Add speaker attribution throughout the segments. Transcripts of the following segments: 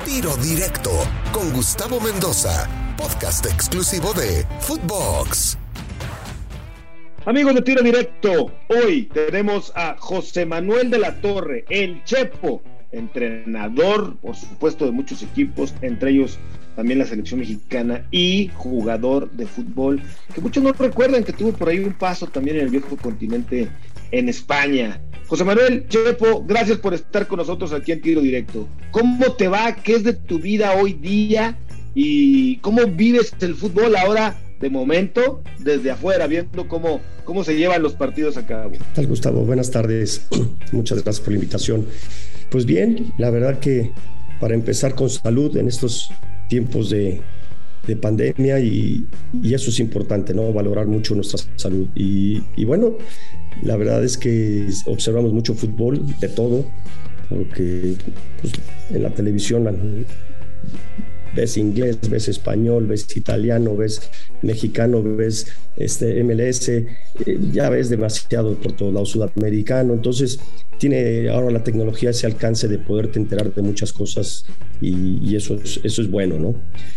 Speaker 1: Tiro Directo con Gustavo Mendoza, podcast exclusivo de Footbox.
Speaker 2: Amigos de Tiro Directo, hoy tenemos a José Manuel de la Torre, el Chepo, entrenador, por supuesto, de muchos equipos, entre ellos también la selección mexicana, y jugador de fútbol, que muchos no recuerdan que tuvo por ahí un paso también en el viejo continente en España. José Manuel, Chepo, gracias por estar con nosotros aquí en Tiro Directo. ¿Cómo te va? ¿Qué es de tu vida hoy día? ¿Y cómo vives el fútbol ahora, de momento, desde afuera, viendo cómo se llevan los partidos a cabo?
Speaker 3: ¿Qué tal, Gustavo? Buenas tardes. Muchas gracias por la invitación. Pues bien, la verdad que para empezar con salud en estos tiempos de pandemia y eso es importante, ¿no? Valorar mucho nuestra salud. Y bueno, la verdad es que observamos mucho fútbol, de todo, porque pues, en la televisión ves inglés, ves español, ves italiano, ves mexicano, ves MLS, ya ves demasiado por todos lados, sudamericano. Entonces tiene ahora la tecnología ese alcance de poderte enterar de muchas cosas y eso es bueno, ¿no?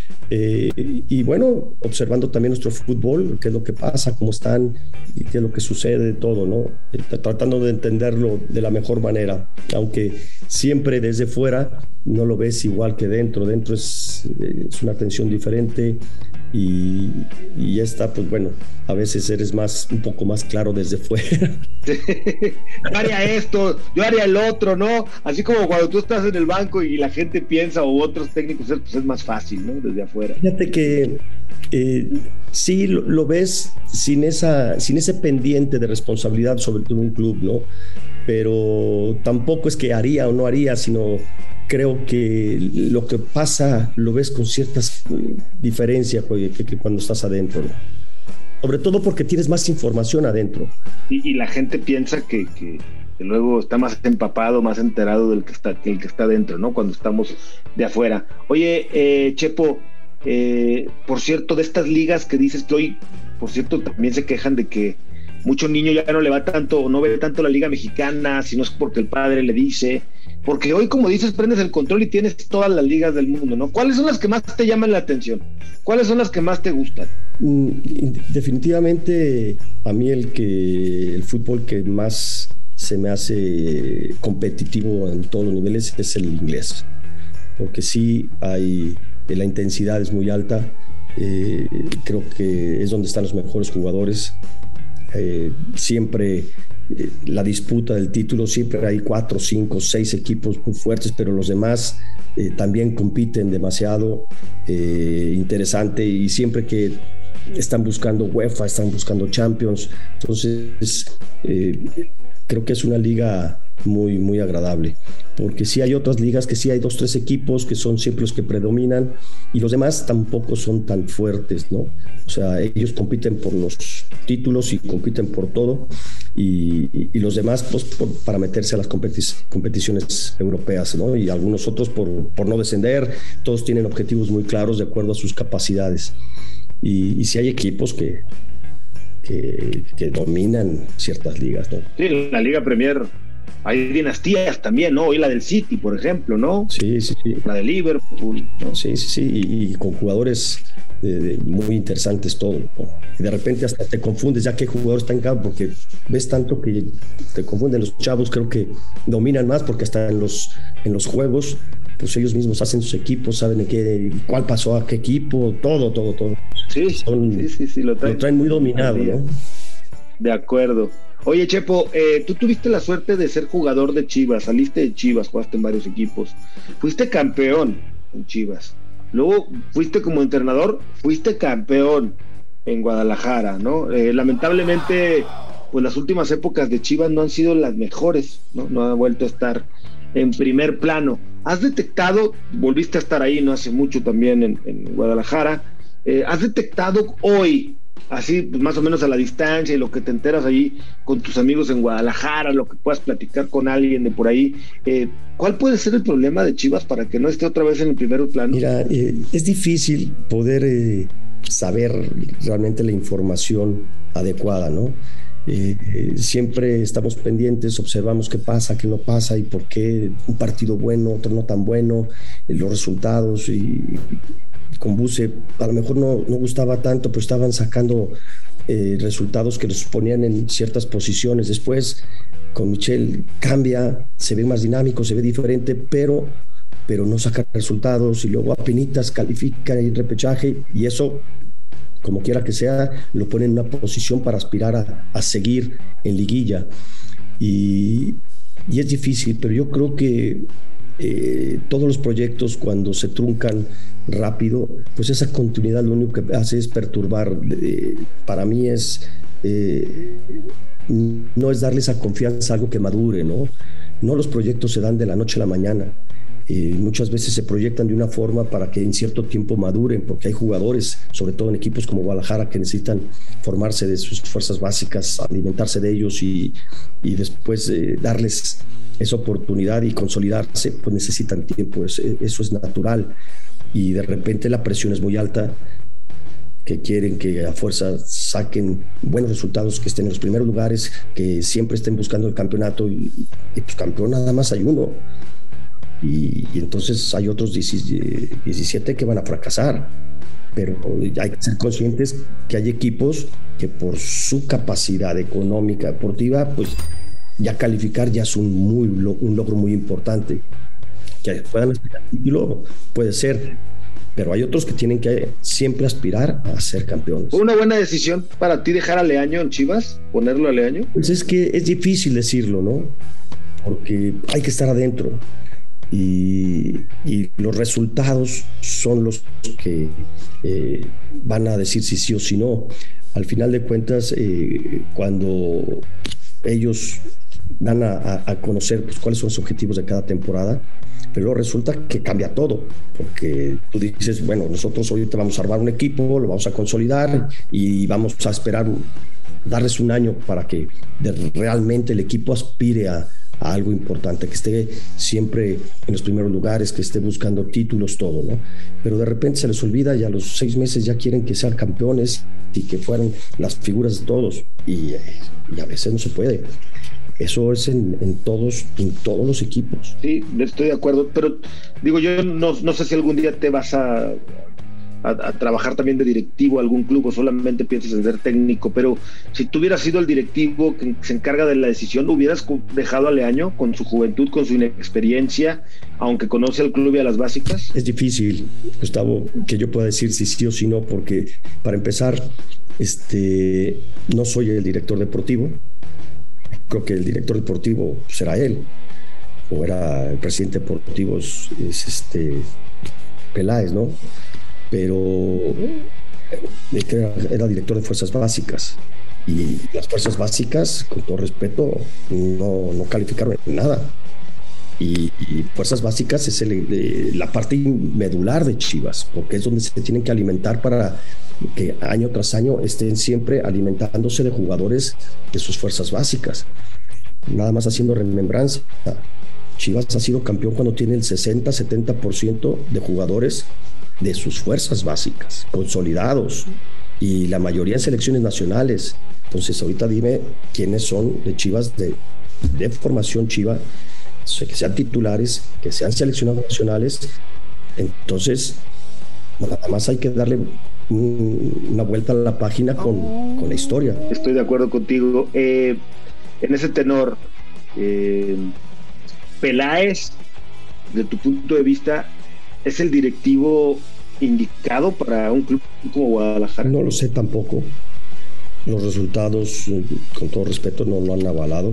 Speaker 3: Y bueno, observando también nuestro fútbol, qué es lo que pasa, cómo están, y qué es lo que sucede, todo, ¿no? Tratando de entenderlo de la mejor manera, aunque siempre desde fuera no lo ves igual que dentro. Dentro es una tensión diferente y esta, pues bueno, a veces eres un poco más claro desde fuera.
Speaker 2: Yo haría esto, yo haría el otro, ¿no? Así como cuando tú estás en el banco y la gente piensa, o otros técnicos, pues es más fácil, ¿no? Desde afuera.
Speaker 3: Fíjate que sí lo ves sin ese pendiente de responsabilidad sobre todo un club, ¿no? Pero tampoco es que haría o no haría, sino creo que lo que pasa lo ves con ciertas diferencias que cuando estás adentro, ¿no? Sobre todo porque tienes más información adentro.
Speaker 2: Y la gente piensa que luego está más empapado, más enterado del que el que está dentro, ¿no? Cuando estamos de afuera. Oye, Chepo, por cierto, de estas ligas que dices que hoy, por cierto, también se quejan de que mucho niño ya no le va tanto, o no ve tanto la liga mexicana, sino es porque el padre le dice, porque hoy, como dices, prendes el control y tienes todas las ligas del mundo, ¿no? ¿Cuáles son las que más te llaman la atención? ¿Cuáles son las que más te gustan?
Speaker 3: Definitivamente a mí el fútbol que más se me hace competitivo en todos los niveles es el inglés, porque sí la intensidad es muy alta, creo que es donde están los mejores jugadores. Siempre la disputa del título, siempre hay 4, 5, 6 equipos muy fuertes, pero los demás también compiten demasiado, interesante, y siempre que están buscando UEFA, están buscando Champions. Entonces creo que es una liga muy, muy agradable, porque sí hay otras ligas que sí hay 2, 3 equipos que son siempre los que predominan y los demás tampoco son tan fuertes, ¿no? O sea, ellos compiten por los títulos y compiten por todo y los demás pues para meterse a las competiciones europeas, ¿no? Y algunos otros por no descender. Todos tienen objetivos muy claros de acuerdo a sus capacidades y sí hay equipos que dominan ciertas ligas, ¿no?
Speaker 2: Sí, la Liga Premier hay dinastías también, ¿no? Hoy la del City, por ejemplo, ¿no?
Speaker 3: Sí.
Speaker 2: La de Liverpool, ¿no?
Speaker 3: Sí, y con jugadores muy interesantes todo, ¿no? Y de repente hasta te confundes ya qué jugador está en campo, porque ves tanto que te confunden. Los chavos creo que dominan más porque hasta en los juegos pues ellos mismos hacen sus equipos, saben cuál pasó a qué equipo, todo.
Speaker 2: Sí, lo
Speaker 3: traen muy dominado, ¿no?
Speaker 2: De acuerdo. Oye, Chepo, tú tuviste la suerte de ser jugador de Chivas, saliste de Chivas, jugaste en varios equipos, fuiste campeón en Chivas, luego fuiste como entrenador, fuiste campeón en Guadalajara, ¿no? Lamentablemente, pues las últimas épocas de Chivas no han sido las mejores, ¿no? No ha vuelto a estar en primer plano. ¿Has detectado, volviste a estar ahí no hace mucho también en Guadalajara, has detectado hoy, así pues, más o menos a la distancia y lo que te enteras ahí con tus amigos en Guadalajara, lo que puedas platicar con alguien de por ahí, ¿cuál puede ser el problema de Chivas para que no esté otra vez en el primer plano?
Speaker 3: Mira, es difícil poder saber realmente la información adecuada, ¿no? Siempre estamos pendientes, observamos qué pasa, qué no pasa y por qué un partido bueno, otro no tan bueno, los resultados. Y con Buse a lo mejor no gustaba tanto, pero estaban sacando resultados que los ponían en ciertas posiciones. Después con Michel cambia, se ve más dinámico, se ve diferente, pero no saca resultados, y luego apenitas califica el repechaje, y eso, como quiera que sea, lo pone en una posición para aspirar a seguir en liguilla. Y es difícil, pero yo creo que todos los proyectos, cuando se truncan rápido, pues esa continuidad lo único que hace es perturbar. Para mí no es darle esa confianza a algo que madure, ¿no? No, los proyectos se dan de la noche a la mañana. Muchas veces se proyectan de una forma para que en cierto tiempo maduren, porque hay jugadores, sobre todo en equipos como Guadalajara, que necesitan formarse de sus fuerzas básicas, alimentarse de ellos y después darles esa oportunidad y consolidarse, pues necesitan tiempo. Eso es natural, y de repente la presión es muy alta, que quieren que a fuerza saquen buenos resultados, que estén en los primeros lugares, que siempre estén buscando el campeonato, y pues campeón nada más hay uno. Y entonces hay otros 17 que van a fracasar, pero hay que ser conscientes que hay equipos que por su capacidad económica, deportiva, pues ya calificar ya es un logro muy importante. Que puedan aspirar al título puede ser, pero hay otros que tienen que siempre aspirar a ser campeones.
Speaker 2: ¿Fue una buena decisión para ti dejar a Leaño en Chivas? ¿Ponerlo a Leaño?
Speaker 3: Pues es que es difícil decirlo, ¿no? Porque hay que estar adentro. Y los resultados son los que van a decir si sí o si no. Al final de cuentas, cuando ellos dan a conocer pues, cuáles son los objetivos de cada temporada, pero resulta que cambia todo, porque tú dices, bueno, nosotros ahorita vamos a armar un equipo, lo vamos a consolidar y vamos a esperar darles un año para que realmente el equipo aspire a algo importante, que esté siempre en los primeros lugares, que esté buscando títulos, todo, ¿no? Pero de repente se les olvida y a los 6 meses ya quieren que sean campeones y que fueran las figuras de todos, y a veces no se puede. Eso es en todos los equipos.
Speaker 2: Sí, estoy de acuerdo, pero digo, yo no sé si algún día te vas a trabajar también de directivo a algún club, o solamente piensas en ser técnico, pero si tú hubieras sido el directivo que se encarga de la decisión, ¿hubieras dejado a Leaño con su juventud, con su inexperiencia, aunque conoce al club y a las básicas?
Speaker 3: Es difícil, Gustavo, que yo pueda decir si sí o si no, porque para empezar, no soy el director deportivo. Creo que el director deportivo será él, o era el presidente deportivo, es Peláez, ¿no? Pero era director de fuerzas básicas, y las fuerzas básicas, con todo respeto, no calificaron en nada. Y fuerzas básicas es la parte medular de Chivas, porque es donde se tienen que alimentar para que año tras año estén siempre alimentándose de jugadores de sus fuerzas básicas. Nada más haciendo remembranza, Chivas ha sido campeón cuando tiene el 60-70% de jugadores de sus fuerzas básicas consolidados, y la mayoría en selecciones nacionales. Entonces ahorita dime quiénes son de Chivas, de formación Chiva, que sean titulares, que sean seleccionados nacionales. Entonces nada más hay que darle una vuelta a la página con la historia.
Speaker 2: Estoy de acuerdo contigo. En ese tenor, Peláez, de tu punto de vista, ¿es el directivo indicado para un club como Guadalajara?
Speaker 3: No lo sé tampoco. Los resultados, con todo respeto, no lo han avalado.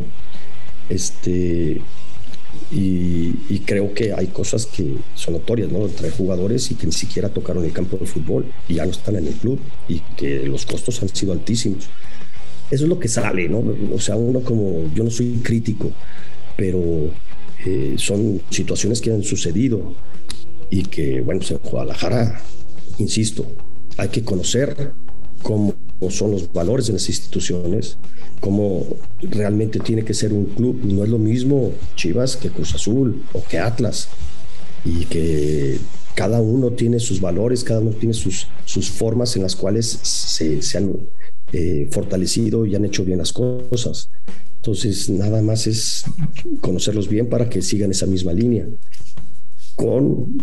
Speaker 3: Y creo que hay cosas que son notorias, ¿no? Trae jugadores y que ni siquiera tocaron el campo de fútbol y ya no están en el club, y que los costos han sido altísimos. Eso es lo que sale, ¿no? O sea, yo no soy crítico, pero son situaciones que han sucedido y que, bueno, pues en Guadalajara, insisto, hay que conocer cómo son los valores de las instituciones, cómo realmente tiene que ser un club. No es lo mismo Chivas que Cruz Azul o que Atlas, y que cada uno tiene sus valores, cada uno tiene sus formas en las cuales se han fortalecido y han hecho bien las cosas. Entonces, nada más es conocerlos bien para que sigan esa misma línea. Con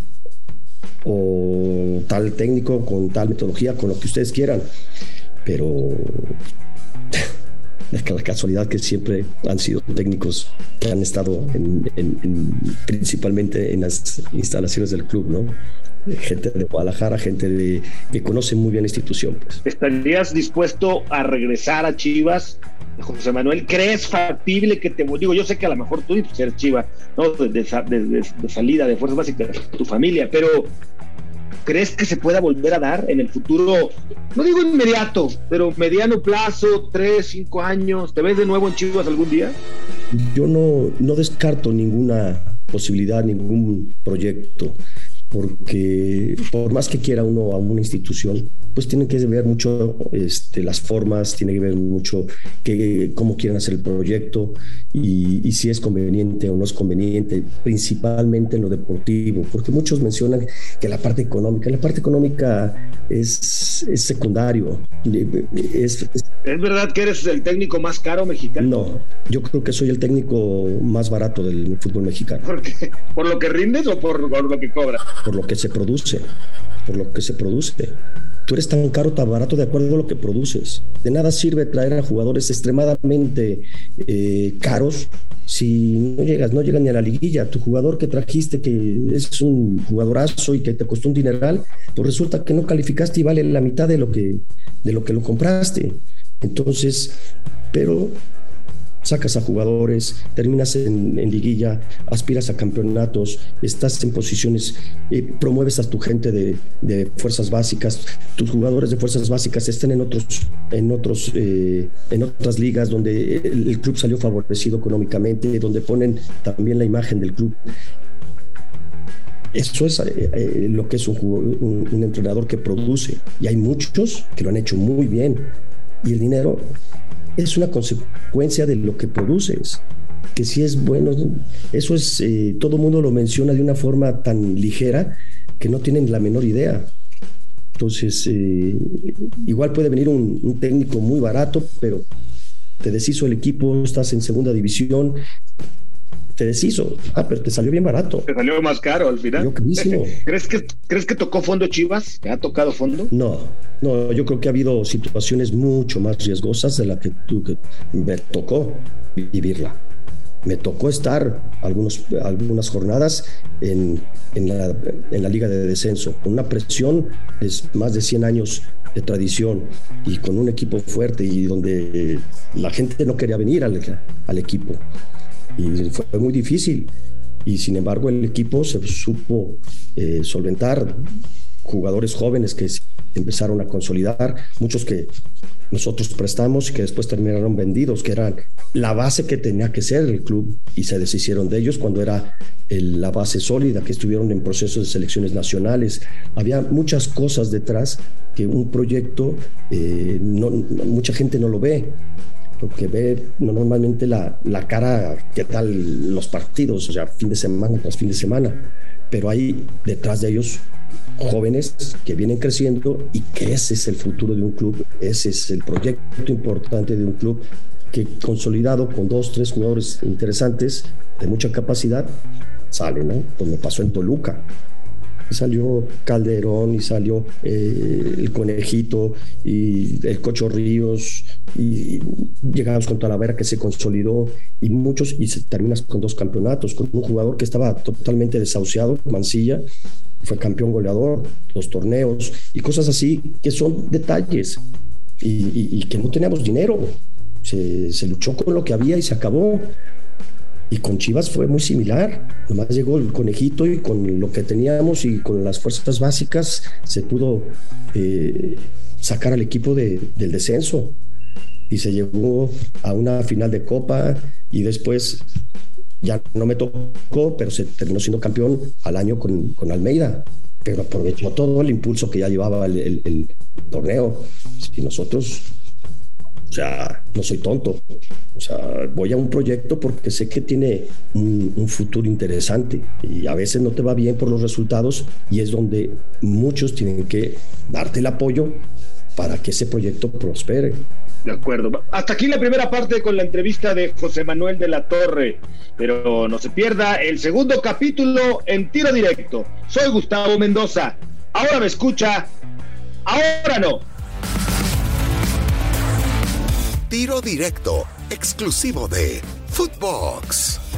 Speaker 3: o tal técnico, con tal metodología, con lo que ustedes quieran. Pero es que la casualidad que siempre han sido técnicos que han estado principalmente en las instalaciones del club, ¿no? Gente de Guadalajara, que conoce muy bien la institución. Pues.
Speaker 2: ¿Estarías dispuesto a regresar a Chivas, José Manuel? ¿Crees factible que te... Digo, yo sé que a lo mejor tú eres Chiva, ¿no? De salida, de fuerzas básicas, tu familia, pero ¿crees que se pueda volver a dar en el futuro? No digo inmediato, pero mediano plazo, 3, 5 años. ¿Te ves de nuevo en Chivas algún día?
Speaker 3: Yo no descarto ninguna posibilidad, ningún proyecto, porque por más que quiera uno a una institución, pues tiene que ver mucho las formas, tiene que ver mucho cómo quieren hacer el proyecto y si es conveniente o no es conveniente, principalmente en lo deportivo, porque muchos mencionan que la parte económica es secundario. ¿Es
Speaker 2: verdad que eres el técnico más caro mexicano?
Speaker 3: No, yo creo que soy el técnico más barato del fútbol mexicano.
Speaker 2: ¿Por qué? ¿Por lo que rindes o por lo que cobras?
Speaker 3: Por lo que se produce. Tú eres tan caro, tan barato de acuerdo a lo que produces. De nada sirve traer a jugadores extremadamente caros si no llegan ni a la liguilla. Tu jugador que trajiste, que es un jugadorazo y que te costó un dineral, pues resulta que no calificaste y vale la mitad de lo que lo compraste. Entonces, pero sacas a jugadores, terminas en liguilla, aspiras a campeonatos, estás en posiciones, promueves a tu gente de fuerzas básicas, tus jugadores de fuerzas básicas están en otras ligas donde el club salió favorecido económicamente, donde ponen también la imagen del club. Eso es lo que es un entrenador que produce, y hay muchos que lo han hecho muy bien, y el dinero es una consecuencia de lo que produces, que si es bueno, eso es, todo el mundo lo menciona de una forma tan ligera que no tienen la menor idea. Entonces, igual puede venir un técnico muy barato, pero te deshizo el equipo, estás en segunda división, te deshizo, pero te salió bien barato.
Speaker 2: Te salió más caro al final.
Speaker 3: Yo carísimo.
Speaker 2: ¿Crees que tocó fondo Chivas? ¿Que ha tocado fondo?
Speaker 3: No, yo creo que ha habido situaciones mucho más riesgosas de la que me tocó vivirla. Me tocó estar algunas jornadas en la liga de descenso, con una presión de más de 100 años de tradición y con un equipo fuerte y donde la gente no quería venir al equipo. Y fue muy difícil, y sin embargo el equipo se supo solventar, jugadores jóvenes que se empezaron a consolidar, muchos que nosotros prestamos y que después terminaron vendidos, que eran la base que tenía que ser el club, y se deshicieron de ellos cuando era la base sólida, que estuvieron en procesos de selecciones nacionales. Había muchas cosas detrás que un proyecto mucha gente no lo ve, porque ve normalmente la cara que tal los partidos, o sea, fin de semana tras fin de semana, pero hay detrás de ellos jóvenes que vienen creciendo y que ese es el futuro de un club, ese es el proyecto importante de un club, que consolidado con 2, 3 jugadores interesantes de mucha capacidad sale, ¿no? Pues me pasó en Toluca. Salió Calderón y salió el Conejito y el Cocho Ríos, y llegamos con Talavera, que se consolidó, y muchos, y terminas con 2 campeonatos, con un jugador que estaba totalmente desahuciado, Mancilla, fue campeón goleador, 2 torneos y cosas así, que son detalles, y que no teníamos dinero, se luchó con lo que había y se acabó. Y con Chivas fue muy similar, nomás llegó el Conejito y con lo que teníamos y con las fuerzas básicas se pudo sacar al equipo del descenso, y se llegó a una final de Copa, y después ya no me tocó, pero se terminó siendo campeón al año con Almeida, pero aprovechó todo el impulso que ya llevaba el torneo. Y nosotros, o sea, no soy tonto. O sea, voy a un proyecto porque sé que tiene un futuro interesante, y a veces no te va bien por los resultados, y es donde muchos tienen que darte el apoyo para que ese proyecto prospere.
Speaker 2: De acuerdo. Hasta aquí la primera parte con la entrevista de José Manuel de la Torre, pero no se pierda el segundo capítulo en Tiro Directo. Soy Gustavo Mendoza. Ahora me escucha, ahora no.
Speaker 1: Tiro Directo, exclusivo de Footbox.